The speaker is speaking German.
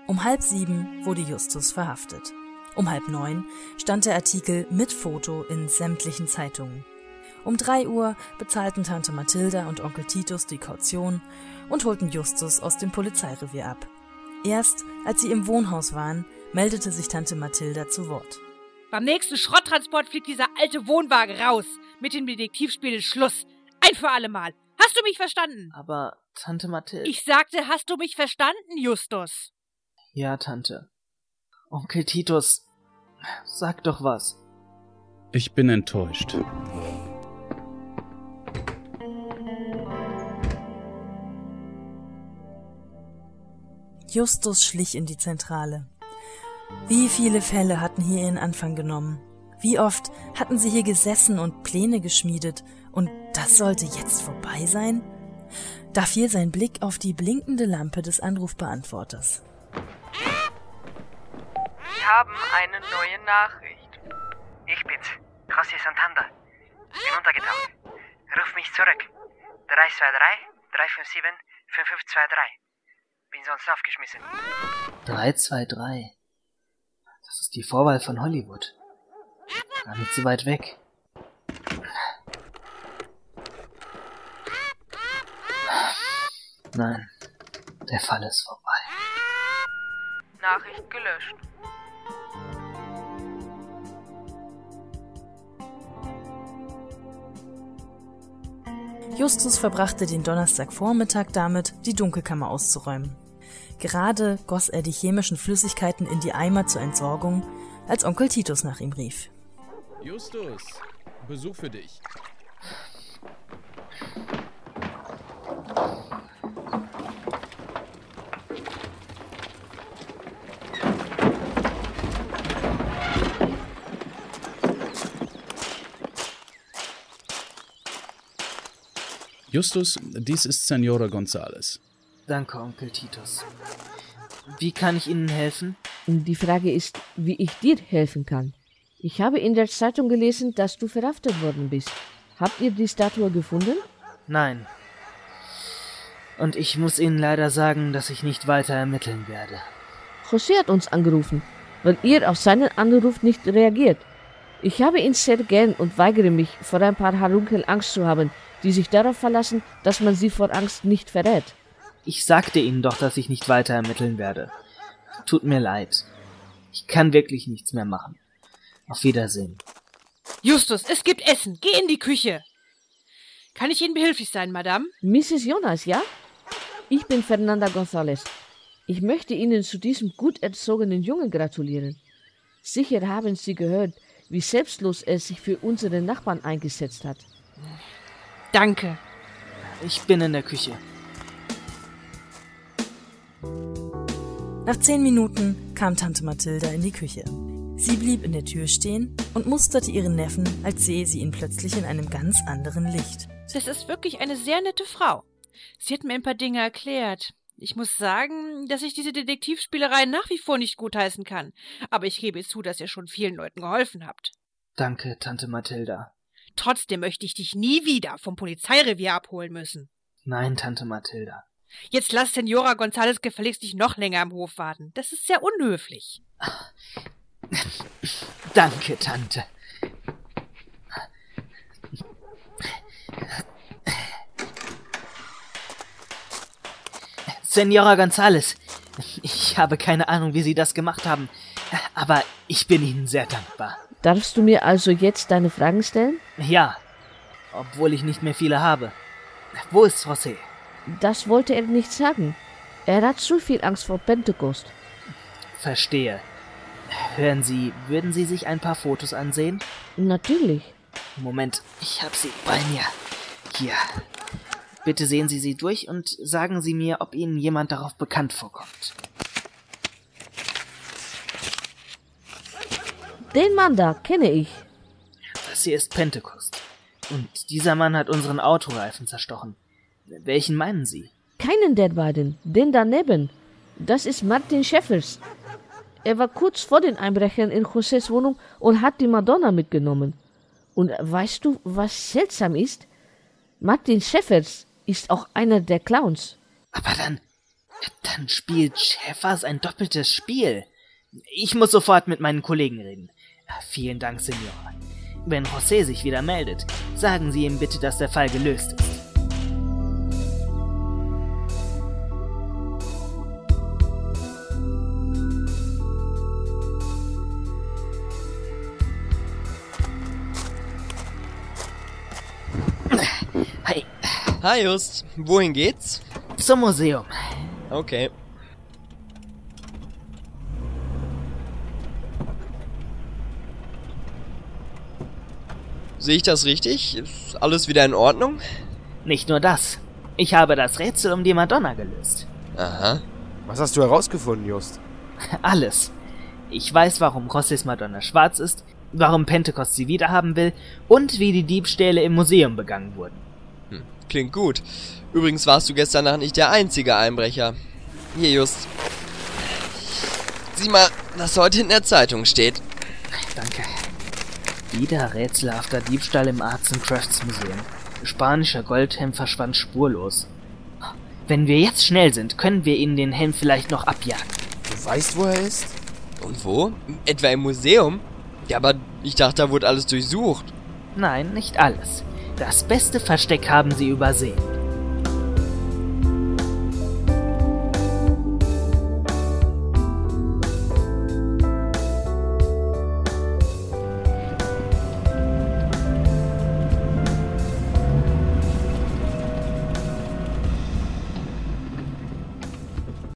Um 6:30 wurde Justus verhaftet. Um 8:30 stand der Artikel mit Foto in sämtlichen Zeitungen. Um 3 Uhr bezahlten Tante Mathilda und Onkel Titus die Kaution und holten Justus aus dem Polizeirevier ab. Erst als sie im Wohnhaus waren, meldete sich Tante Mathilda zu Wort. Beim nächsten Schrotttransport fliegt dieser alte Wohnwagen raus. Mit dem Detektivspiel ist Schluss. Ein für alle Mal. Hast du mich verstanden? Aber, Tante Mathilda... Ich sagte, hast du mich verstanden, Justus? Ja, Tante. Onkel Titus, sag doch was. Ich bin enttäuscht. Justus schlich in die Zentrale. Wie viele Fälle hatten hier ihren Anfang genommen? Wie oft hatten sie hier gesessen und Pläne geschmiedet? Und das sollte jetzt vorbei sein? Da fiel sein Blick auf die blinkende Lampe des Anrufbeantworters. Sie haben eine neue Nachricht. Ich bin's, José Santander. Bin untergetaucht. Ruf mich zurück. 323 357 5523. Bin sonst aufgeschmissen. 323. Das ist die Vorwahl von Hollywood. Gar nicht so weit weg. Nein, der Fall ist vorbei. Nachricht gelöscht. Justus verbrachte den Donnerstagvormittag damit, die Dunkelkammer auszuräumen. Gerade goss er die chemischen Flüssigkeiten in die Eimer zur Entsorgung, als Onkel Titus nach ihm rief. Justus, Besuch für dich. Justus, dies ist Senora González. Danke, Onkel Titus. Wie kann ich Ihnen helfen? Die Frage ist, wie ich dir helfen kann. Ich habe in der Zeitung gelesen, dass du verhaftet worden bist. Habt ihr die Statue gefunden? Nein. Und ich muss Ihnen leider sagen, dass ich nicht weiter ermitteln werde. José hat uns angerufen, weil ihr auf seinen Anruf nicht reagiert. Ich habe ihn sehr gern und weigere mich, vor ein paar Halunkeln Angst zu haben, die sich darauf verlassen, dass man sie vor Angst nicht verrät. Ich sagte Ihnen doch, dass ich nicht weiter ermitteln werde. Tut mir leid. Ich kann wirklich nichts mehr machen. Auf Wiedersehen. Justus, es gibt Essen. Geh in die Küche. Kann ich Ihnen behilflich sein, Madame? Mrs. Jonas, ja? Ich bin Fernanda González. Ich möchte Ihnen zu diesem gut erzogenen Jungen gratulieren. Sicher haben Sie gehört, wie selbstlos er sich für unsere Nachbarn eingesetzt hat. Danke. Ich bin in der Küche. Nach 10 Minuten kam Tante Mathilda in die Küche. Sie blieb in der Tür stehen und musterte ihren Neffen, als sähe sie ihn plötzlich in einem ganz anderen Licht. Das ist wirklich eine sehr nette Frau. Sie hat mir ein paar Dinge erklärt. Ich muss sagen, dass ich diese Detektivspielerei nach wie vor nicht gutheißen kann. Aber ich gebe zu, dass ihr schon vielen Leuten geholfen habt. Danke, Tante Mathilda. Trotzdem möchte ich dich nie wieder vom Polizeirevier abholen müssen. Nein, Tante Mathilda. Jetzt lass Senora González gefälligst nicht noch länger am Hof warten. Das ist sehr unhöflich. Danke, Tante. Senora González, ich habe keine Ahnung, wie Sie das gemacht haben, aber ich bin Ihnen sehr dankbar. Darfst du mir also jetzt deine Fragen stellen? Ja, obwohl ich nicht mehr viele habe. Wo ist José? Das wollte er nicht sagen. Er hat zu viel Angst vor Pentecost. Verstehe. Hören Sie, würden Sie sich ein paar Fotos ansehen? Natürlich. Moment, ich habe sie bei mir. Hier. Bitte sehen Sie sie durch und sagen Sie mir, ob Ihnen jemand darauf bekannt vorkommt. Den Mann da kenne ich. Das hier ist Pentecost. Und dieser Mann hat unseren Autoreifen zerstochen. Welchen meinen Sie? Keinen der beiden, den daneben. Das ist Martin Schäffers. Er war kurz vor den Einbrechern in Josés Wohnung und hat die Madonna mitgenommen. Und weißt du, was seltsam ist? Martin Schäffers ist auch einer der Clowns. Aber Dann spielt Schäfers ein doppeltes Spiel. Ich muss sofort mit meinen Kollegen reden. Vielen Dank, Senora. Wenn José sich wieder meldet, sagen Sie ihm bitte, dass der Fall gelöst ist. Hi. Hi Just, wohin geht's? Zum Museum. Okay. Sehe ich das richtig? Ist alles wieder in Ordnung? Nicht nur das. Ich habe das Rätsel um die Madonna gelöst. Aha. Was hast du herausgefunden, Just? Alles. Ich weiß, warum Josés Madonna schwarz ist, warum Pentecost sie wiederhaben will und wie die Diebstähle im Museum begangen wurden. Klingt gut. Übrigens warst du gestern Nacht nicht der einzige Einbrecher. Hier, Just. Sieh mal, was heute in der Zeitung steht. Danke. Wieder rätselhafter Diebstahl im Arts and Crafts Museum. Spanischer Goldhelm verschwand spurlos. Wenn wir jetzt schnell sind, können wir ihnen den Helm vielleicht noch abjagen. Du weißt, wo er ist? Und wo? Etwa im Museum? Ja, aber ich dachte, da wurde alles durchsucht. Nein, nicht alles. Das beste Versteck haben sie übersehen.